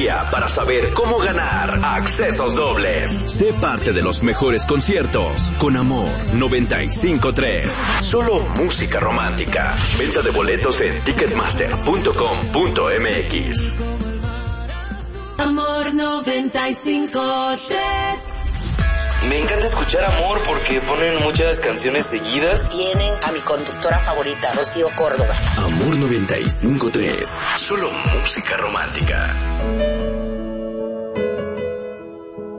día para saber cómo ganar accesos dobles. Sé parte de los mejores conciertos con Amor 95.3. Solo música romántica. Venta de boletos en ticketmaster.com.mx. Amor 95.3. Me encanta escuchar Amor porque ponen muchas canciones seguidas. Tienen a mi conductora favorita, Rocío Córdoba. Amor 95.3. Solo música romántica.